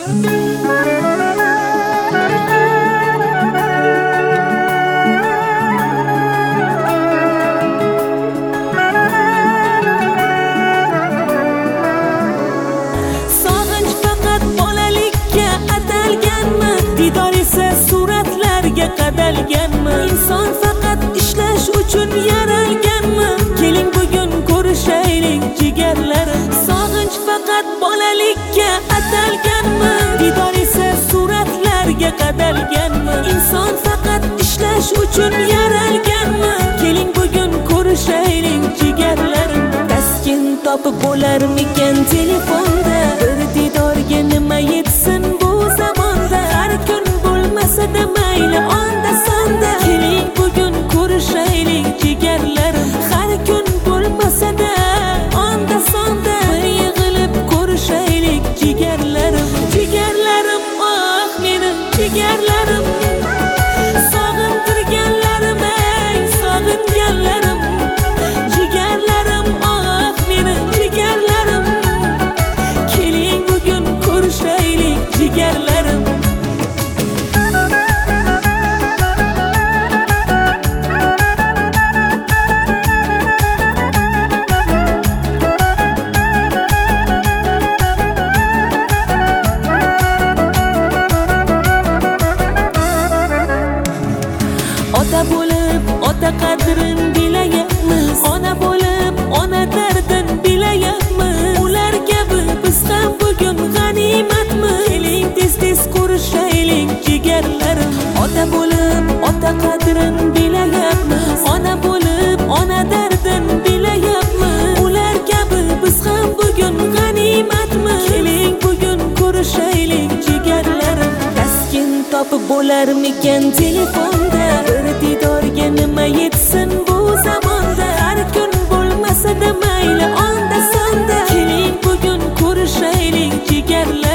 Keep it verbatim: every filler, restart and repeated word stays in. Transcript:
Qadalganmi? Inson faqat ishlash uchun yaralganmi? Keling bugun ko'rishaylik jigarlarim. Sog'inch faqat bolalikka atalganmi? Didor esa suratlarga qadalganmi? Inson faqat ishlash uchun yaralganmi? Keling bugun ko'rishaylik jigarlarim. Taskin topib bo'larmikan telefonda? Bir didorga nima yetsin bu zamonda? Har kun bo'lmasa-da mayli onda sonda. Keling bugun ko'rishaylik jigarlarim. Har kun bo'lmasa-da onda sonda. Bir yig'ilib ko'rishaylik jigarlarim. Jigarlarim, oh menim jigarlarim. Sog'intirganlarim, ey sog'inganlarim. Jigarlarim, oh menim jigarlarim. Keling bugun ko'rishaylik jigarlarim. Ota bo'lib ota qadrin bilayapmiz. Ona bo'lib ona dardin bilayapmiz. Ular kabi biz ham bugun g'animatmiz. Keling tez-tez ko'rishaylik jigarlarim. Ota bo'lib ota qadrin bilayapmiz. Ona bo'lib ona dardin bilayapmiz. Ular kabi biz ham bugun g'animatmiz. Keling bugun ko'rishaylik jigarlarim. Taskin topib bo'larmikan telefonda? Bir didorga nima yetsin bu zamonda? Har kun bo'lmasa-da mayli onda sonda. Keling bugun ko'rishaylik jigarlarim.